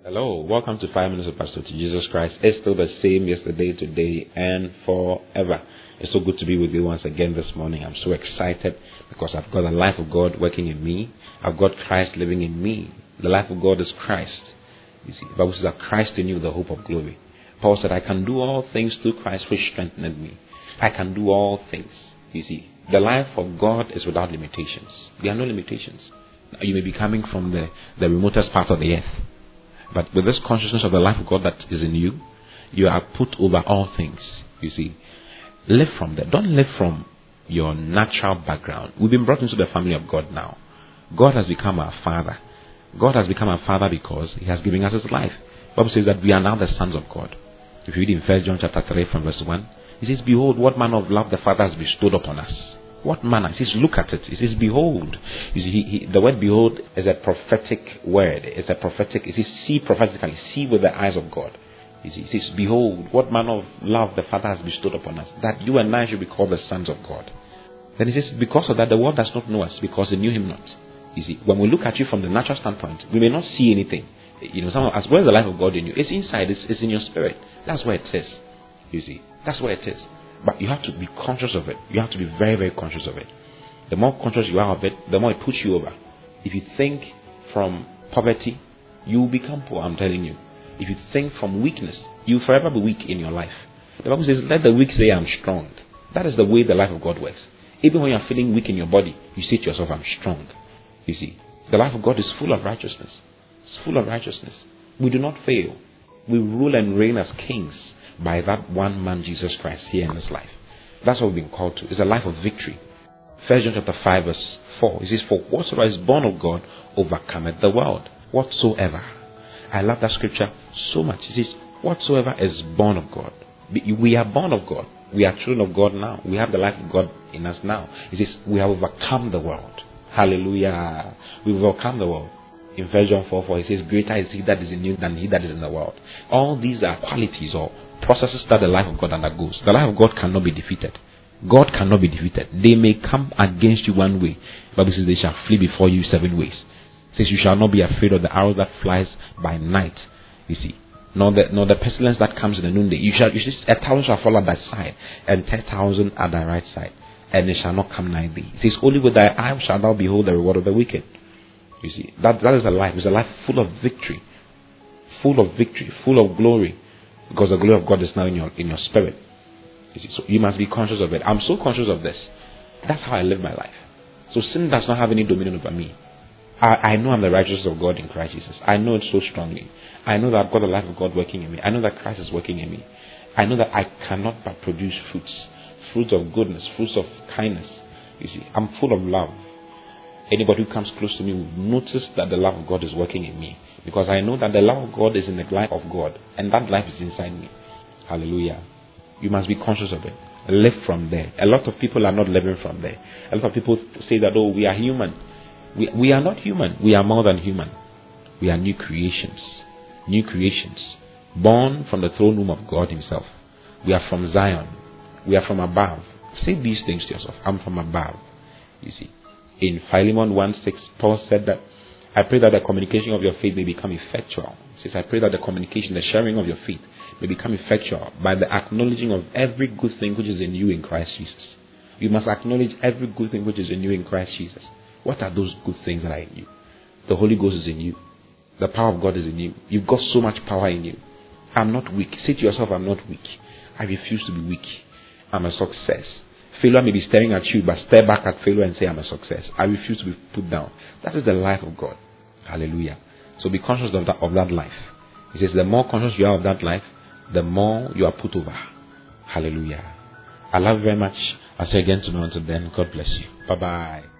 Hello, welcome to 5 Minutes of Pastor to Jesus Christ. It's still the same yesterday, today, and forever. It's so good to be with you once again this morning. I'm so excited because I've got the life of God working in me. I've got Christ living in me. The life of God is Christ. You see, the Bible says that Christ in you, the hope of glory. Paul said, I can do all things through Christ which strengthened me. I can do all things. You see, the life of God is without limitations. There are no limitations. You may be coming from the remotest part of the earth. But with this consciousness of the life of God that is in you, you are put over all things. You see, live from that. Don't live from your natural background. We've been brought into the family of God now. God has become our Father. God has become our Father because He has given us His life. The Bible says that we are now the sons of God. If you read in 1 John chapter 3 from verse 1, it says, behold, what manner of love the Father has bestowed upon us. What manner? It says, look at it. It says, behold. You see, the word behold is a prophetic word. It's a prophetic, it says, see prophetically, see with the eyes of God. You see, it says, behold, what manner of love the Father has bestowed upon us, that you and I should be called the sons of God. Then it says, because of that, the world does not know us, because they knew Him not. You see, when we look at you from the natural standpoint, we may not see anything. You know, as well as the life of God in you, it's inside, it's in your spirit. That's where it is. You see, that's where it is. But you have to be conscious of it. You have to be very, very conscious of it. The more conscious you are of it, the more it puts you over. If you think from poverty, you will become poor, I'm telling you. If you think from weakness, you will forever be weak in your life. The Bible says, let the weak say, I'm strong. That is the way the life of God works. Even when you are feeling weak in your body, you say to yourself, I'm strong. You see, the life of God is full of righteousness. It's full of righteousness. We do not fail. We rule and reign as kings by that one man, Jesus Christ, here in this life. That's what we've been called to. It's a life of victory. 1 John chapter 5 verse 4. It says, for whatsoever is born of God overcometh the world. Whatsoever. I love that scripture so much. It says, whatsoever is born of God. We are born of God. We are children of God now. We have the life of God in us now. It says, we have overcome the world. Hallelujah. We've overcome the world. In 1 John 4:4, it says, greater is He that is in you than he that is in the world. All these are qualities or processes that the life of God undergoes. The life of God cannot be defeated. God cannot be defeated. They may come against you one way. The Bible says they shall flee before you 7 ways. It says you shall not be afraid of the arrow that flies by night. You see, nor the pestilence that comes in the noonday. You see, 1,000 shall fall at thy side, and 10,000 at thy right side, and they shall not come nigh thee. It says, only with thy eye shalt thou behold the reward of the wicked. You see, that is a life. It's a life full of victory, full of glory, because the glory of God is now in your spirit. You see, so you must be conscious of it. I'm so conscious of this. That's how I live my life. So sin does not have any dominion over me. I know I'm the righteousness of God in Christ Jesus. I know it so strongly. I know that I've got the life of God working in me. I know that Christ is working in me. I know that I cannot but produce fruits of goodness, fruits of kindness. You see, I'm full of love. Anybody who comes close to me will notice that the love of God is working in me. Because I know that the love of God is in the life of God. And that life is inside me. Hallelujah. You must be conscious of it. Live from there. A lot of people are not living from there. A lot of people say that, oh, we are human. We are not human. We are more than human. We are new creations. New creations. Born from the throne room of God Himself. We are from Zion. We are from above. Say these things to yourself. I'm from above. You see. In Philemon 1:6, Paul said that, I pray that the communication of your faith may become effectual. He says, I pray that the communication, the sharing of your faith may become effectual by the acknowledging of every good thing which is in you in Christ Jesus. You must acknowledge every good thing which is in you in Christ Jesus. What are those good things that are in you? The Holy Ghost is in you. The power of God is in you. You've got so much power in you. I'm not weak. Say to yourself, I'm not weak. I refuse to be weak. I'm a success. Failure may be staring at you, but stare back at failure and say, I'm a success. I refuse to be put down. That is the life of God. Hallelujah. So be conscious of that life. He says, the more conscious you are of that life, the more you are put over. Hallelujah. I love you very much. I'll see you again tomorrow. Until then, God bless you. Bye-bye.